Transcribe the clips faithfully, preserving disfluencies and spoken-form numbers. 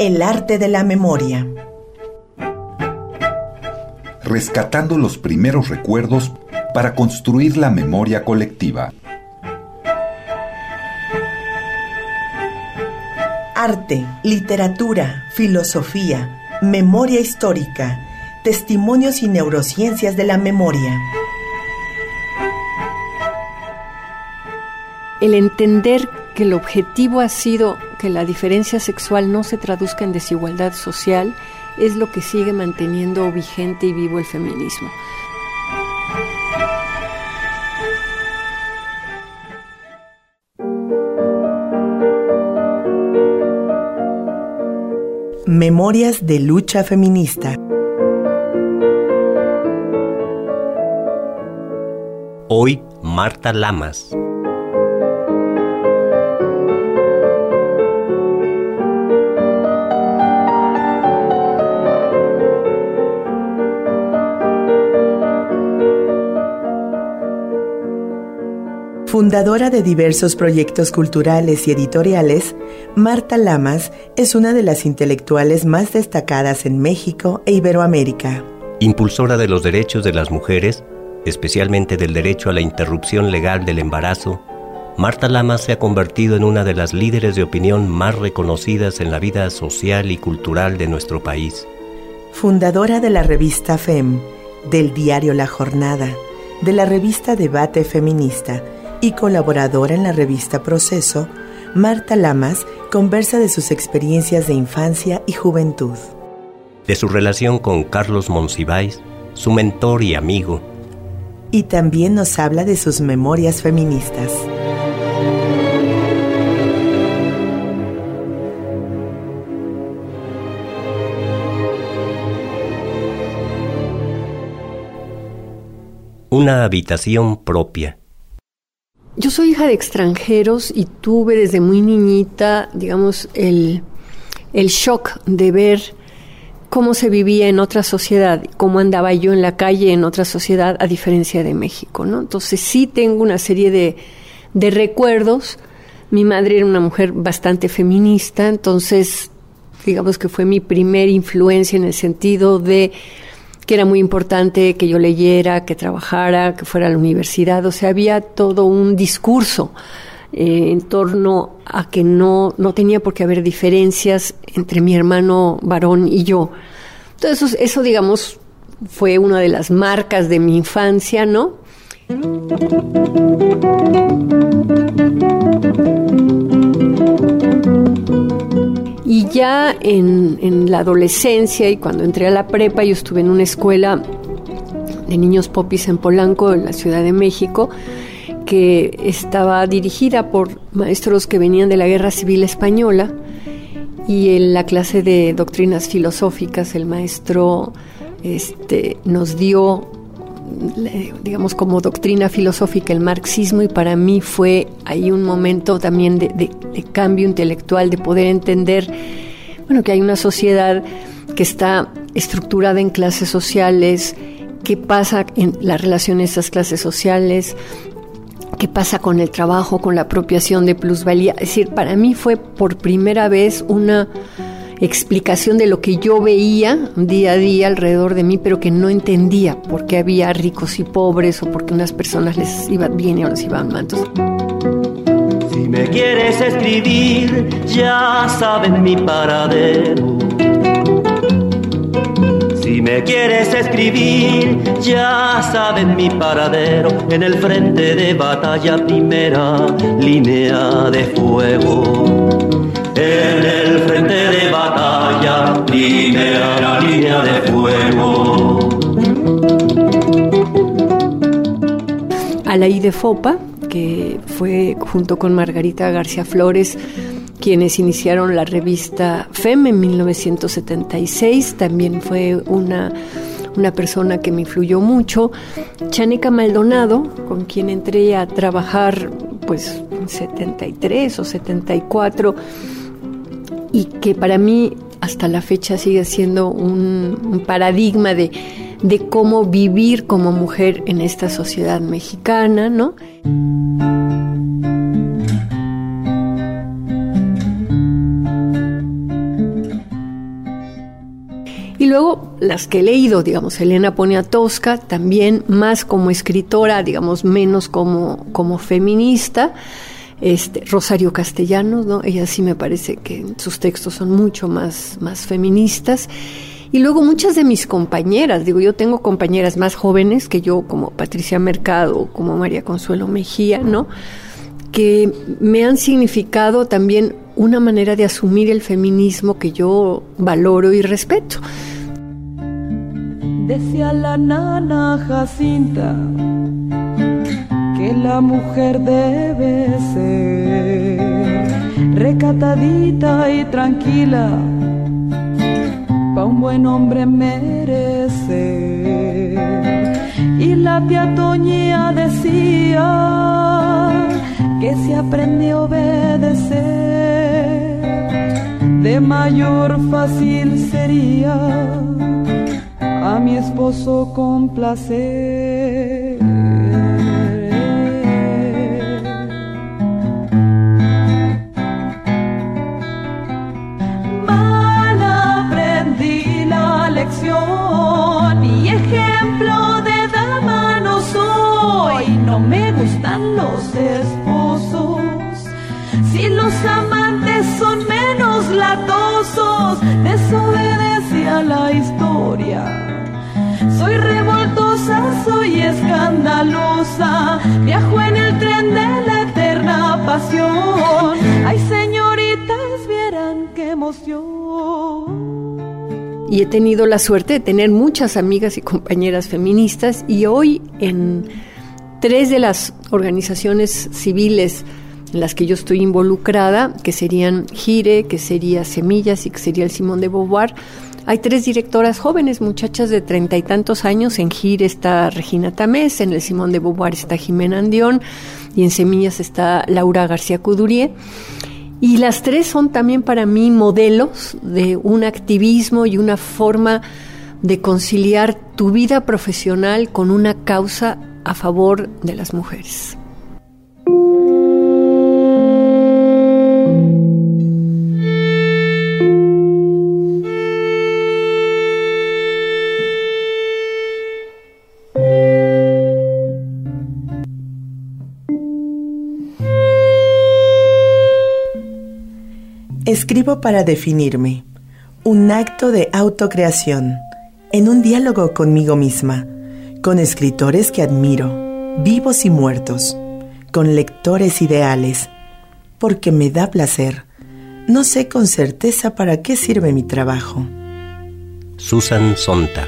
El arte de la memoria. Rescatando los primeros recuerdos para construir la memoria colectiva. Arte, literatura, filosofía, memoria histórica, testimonios y neurociencias de la memoria. El entender que el objetivo ha sido que la diferencia sexual no se traduzca en desigualdad social es lo que sigue manteniendo vigente y vivo el feminismo. Memorias de lucha feminista. Hoy, Marta Lamas. Fundadora de diversos proyectos culturales y editoriales, Marta Lamas es una de las intelectuales más destacadas en México e Iberoamérica. Impulsora de los derechos de las mujeres, especialmente del derecho a la interrupción legal del embarazo, Marta Lamas se ha convertido en una de las líderes de opinión más reconocidas en la vida social y cultural de nuestro país. Fundadora de la revista F E M, del diario La Jornada, de la revista Debate Feminista, y colaboradora en la revista Proceso, Marta Lamas conversa de sus experiencias de infancia y juventud. De su relación con Carlos Monsiváis, su mentor y amigo. Y también nos habla de sus memorias feministas. Una habitación propia. Yo soy hija de extranjeros y tuve desde muy niñita, digamos, el, el shock de ver cómo se vivía en otra sociedad, cómo andaba yo en la calle en otra sociedad, a diferencia de México, ¿no? Entonces sí tengo una serie de, de recuerdos. Mi madre era una mujer bastante feminista, entonces digamos que fue mi primer influencia en el sentido de que era muy importante que yo leyera, que trabajara, que fuera a la universidad. O sea, había todo un discurso eh, en torno a que no, no tenía por qué haber diferencias entre mi hermano varón y yo. Entonces, eso, eso, digamos, fue una de las marcas de mi infancia, ¿no? Y ya en, en la adolescencia y cuando entré a la prepa, yo estuve en una escuela de niños popis en Polanco, en la Ciudad de México, que estaba dirigida por maestros que venían de la Guerra Civil Española, y en la clase de doctrinas filosóficas el maestro este, nos dio, digamos, como doctrina filosófica el marxismo, y para mí fue ahí un momento también de, de, de cambio intelectual, de poder entender, bueno, que hay una sociedad que está estructurada en clases sociales, qué pasa en la relación de esas clases sociales, qué pasa con el trabajo, con la apropiación de plusvalía. Es decir, para mí fue por primera vez una explicación de lo que yo veía día a día alrededor de mí, pero que no entendía por qué había ricos y pobres, o por qué unas personas les iba bien y otras iban mal. Entonces, si me quieres escribir, ya saben mi paradero. Si me quieres escribir, ya saben mi paradero. En el frente de batalla, primera línea de fuego. En el frente de batalla, primera línea de fuego. Alaí de Fopa, que fue junto con Margarita García Flores quienes iniciaron la revista F E M en mil novecientos setenta y seis, también fue una, una persona que me influyó mucho. Chaneca Maldonado, con quien entré a trabajar pues en setenta y tres o setenta y cuatro, y que para mí hasta la fecha sigue siendo un, un paradigma de, de cómo vivir como mujer en esta sociedad mexicana, ¿no? luego las que he leído, digamos, Elena Poniatowska, también más como escritora, digamos, menos como, como feminista. Este, Rosario Castellanos, ¿no? Ella sí me parece que sus textos son mucho más, más feministas. Y luego muchas de mis compañeras, digo, yo tengo compañeras más jóvenes que yo, como Patricia Mercado, como María Consuelo Mejía, ¿no? Que me han significado también una manera de asumir el feminismo que yo valoro y respeto. Decía la nana Jacinta que la mujer debe ser recatadita y tranquila, pa' un buen hombre merecer. Y la tía Toñía decía que si aprende a obedecer, de mayor fácil sería a mi esposo complacer. Mal aprendí la lección y ejemplo de dama no soy. No me gustan los esposos si los amantes son menos latosos. Desobedecía la historia. Soy revoltosa, soy escandalosa, viajo en el tren de la eterna pasión. Ay, señoritas, vieran qué emoción. Y he tenido la suerte de tener muchas amigas y compañeras feministas, y hoy en tres de las organizaciones civiles en las que yo estoy involucrada, que serían Gire, que sería Semillas y que sería el Simón de Beauvoir, hay tres directoras jóvenes, muchachas de treinta y tantos años. En Gire está Regina Tamés, en el Simón de Beauvoir está Jimena Andión y en Semillas está Laura García Coudurier. Y las tres son también para mí modelos de un activismo y una forma de conciliar tu vida profesional con una causa a favor de las mujeres. Escribo para definirme, un acto de autocreación, en un diálogo conmigo misma, con escritores que admiro, vivos y muertos, con lectores ideales, porque me da placer. No sé con certeza para qué sirve mi trabajo. Susan Sontag.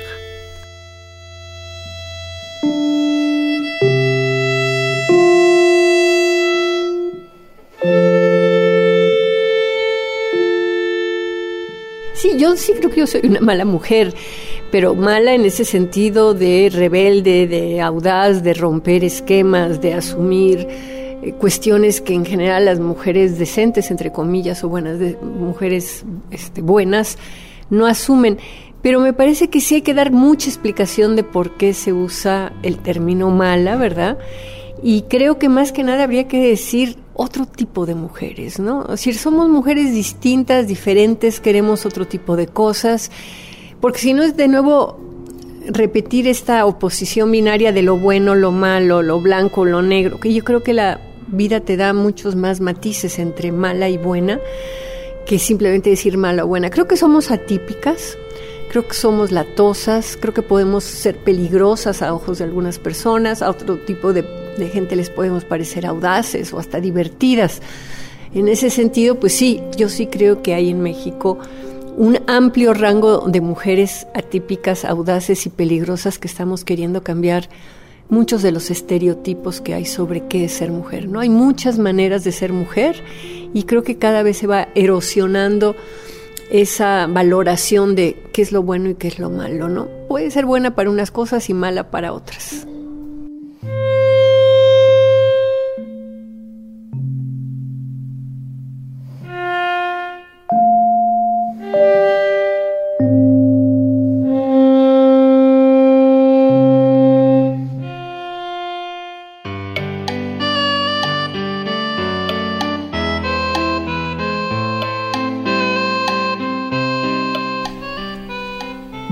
Sí, yo sí creo que yo soy una mala mujer, pero mala en ese sentido de rebelde, de audaz, de romper esquemas, de asumir eh, cuestiones que en general las mujeres decentes, entre comillas, o buenas, de, mujeres este, buenas, no asumen. Pero me parece que sí hay que dar mucha explicación de por qué se usa el término mala, ¿verdad? Y creo que más que nada habría que decir otro tipo de mujeres, ¿no? Es decir, somos mujeres distintas, diferentes, queremos otro tipo de cosas, porque si no es de nuevo repetir esta oposición binaria de lo bueno, lo malo, lo blanco, lo negro, que yo creo que la vida te da muchos más matices entre mala y buena que simplemente decir mala o buena. Creo que somos atípicas, creo que somos latosas, creo que podemos ser peligrosas a ojos de algunas personas, a otro tipo de de gente les podemos parecer audaces o hasta divertidas. En ese sentido, pues sí, yo sí creo que hay en México un amplio rango de mujeres atípicas, audaces y peligrosas que estamos queriendo cambiar muchos de los estereotipos que hay sobre qué es ser mujer, ¿no? Hay muchas maneras de ser mujer y creo que cada vez se va erosionando esa valoración de qué es lo bueno y qué es lo malo, ¿no? Puede ser buena para unas cosas y mala para otras.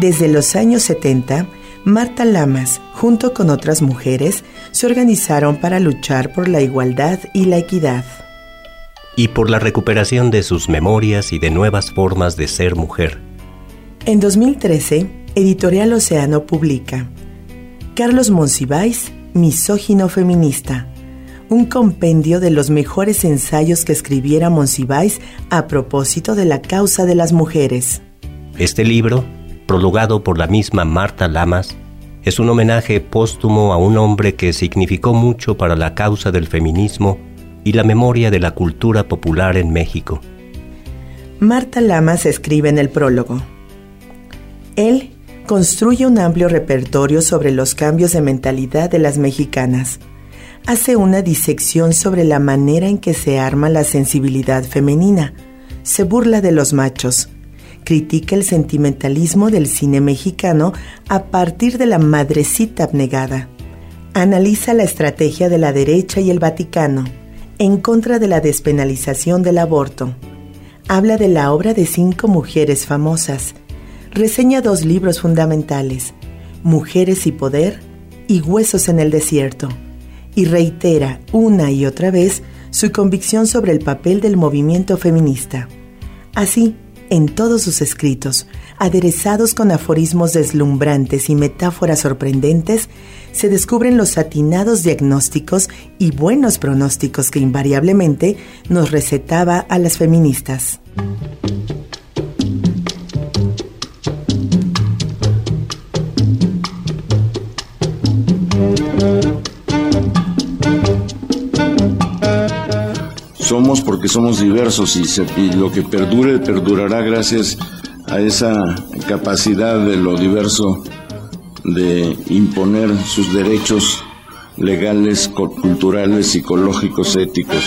Desde los años setenta, Marta Lamas, junto con otras mujeres, se organizaron para luchar por la igualdad y la equidad. Y por la recuperación de sus memorias y de nuevas formas de ser mujer. En dos mil trece, Editorial Océano publica Carlos Monsiváis, misógino feminista, un compendio de los mejores ensayos que escribiera Monsiváis a propósito de la causa de las mujeres. Este libro, prologado por la misma Marta Lamas, es un homenaje póstumo a un hombre que significó mucho para la causa del feminismo y la memoria de la cultura popular en México. Marta Lamas escribe en el prólogo: él construye un amplio repertorio sobre los cambios de mentalidad de las mexicanas. Hace una disección sobre la manera en que se arma la sensibilidad femenina. Se burla de los machos. Critica el sentimentalismo del cine mexicano a partir de la madrecita abnegada. Analiza la estrategia de la derecha y el Vaticano en contra de la despenalización del aborto. Habla de la obra de cinco mujeres famosas. Reseña dos libros fundamentales, Mujeres y Poder y Huesos en el Desierto, y reitera una y otra vez su convicción sobre el papel del movimiento feminista. Así, en todos sus escritos, aderezados con aforismos deslumbrantes y metáforas sorprendentes, se descubren los atinados diagnósticos y buenos pronósticos que invariablemente nos recetaba a las feministas. Somos porque somos diversos y, se, y lo que perdure, perdurará gracias a esa capacidad de lo diverso de imponer sus derechos legales, culturales, psicológicos, éticos.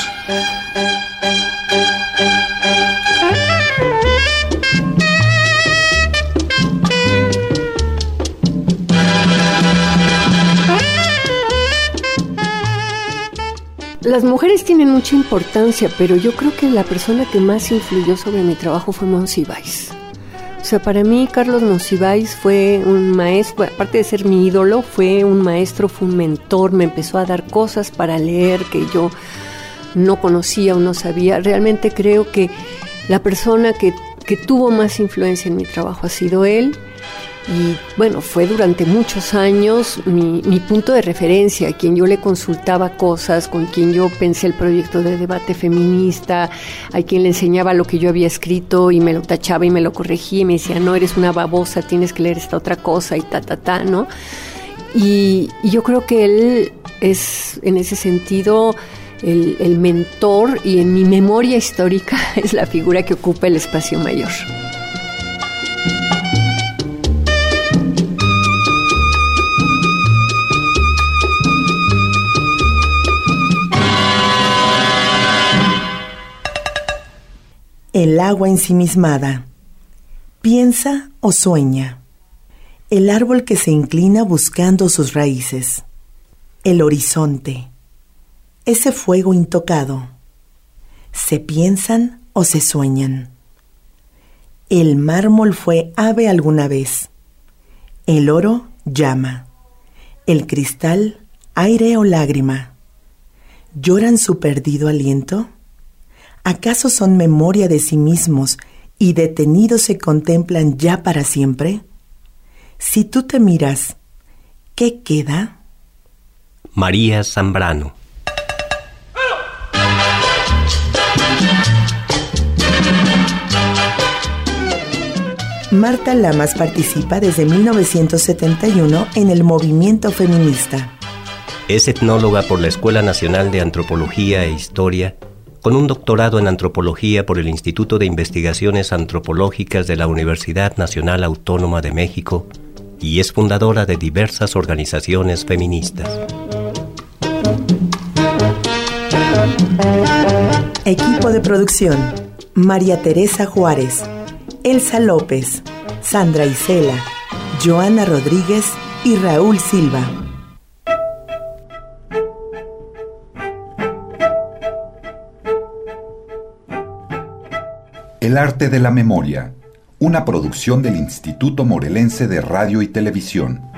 Las mujeres tienen mucha importancia, pero yo creo que la persona que más influyó sobre mi trabajo fue Monsiváis. O sea, para mí Carlos Monsiváis fue un maestro, aparte de ser mi ídolo, fue un maestro, fue un mentor, me empezó a dar cosas para leer que yo no conocía o no sabía. Realmente creo que la persona que, que tuvo más influencia en mi trabajo ha sido él. Y bueno, fue durante muchos años mi, mi punto de referencia, a quien yo le consultaba cosas, con quien yo pensé el proyecto de debate feminista, a quien le enseñaba lo que yo había escrito y me lo tachaba y me lo corregía y me decía, no, eres una babosa, tienes que leer esta otra cosa y ta, ta, ta, ¿no? Y, y yo creo que él es, en ese sentido, el, el mentor, y en mi memoria histórica es la figura que ocupa el espacio mayor. El agua ensimismada. Piensa o sueña. El árbol que se inclina buscando sus raíces. El horizonte. Ese fuego intocado. ¿Se piensan o se sueñan? El mármol fue ave alguna vez. El oro llama. El cristal aire o lágrima. ¿Lloran su perdido aliento? ¿Acaso son memoria de sí mismos y detenidos se contemplan ya para siempre? Si tú te miras, ¿qué queda? María Zambrano. Marta Lamas participa desde mil novecientos setenta y uno en el movimiento feminista. Es etnóloga por la Escuela Nacional de Antropología e Historia, con un doctorado en antropología por el Instituto de Investigaciones Antropológicas de la Universidad Nacional Autónoma de México, y es fundadora de diversas organizaciones feministas. Equipo de producción: María Teresa Juárez, Elsa López, Sandra Isela, Joana Rodríguez y Raúl Silva. El arte de la memoria, una producción del Instituto Morelense de Radio y Televisión.